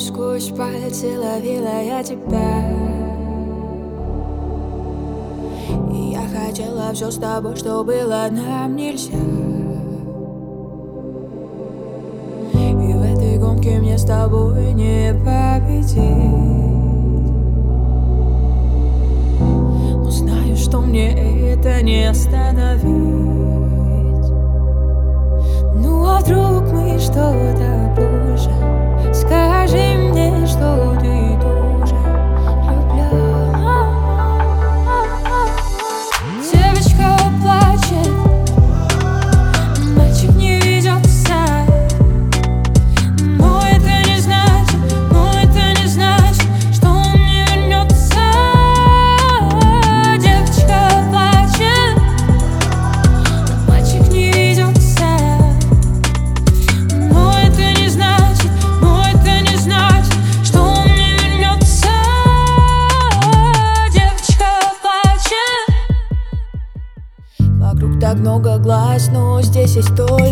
сквозь пальцы ловила я тебя. И я хотела все с тобой, что было, нам нельзя. И в этой гонке мне с тобой не победить. Но знаю, что мне это не остановить. Ну а вдруг мы что-то позже? Скажи мне, что ты тоже влюблен. Девочка плачет, мальчик не ведется. Но это не значит, что он не вернется. Девочка плачет, мальчик не ведется. Но это не значит, что он не вернется. Девочка плачет. Вокруг так много глаз, но здесь есть только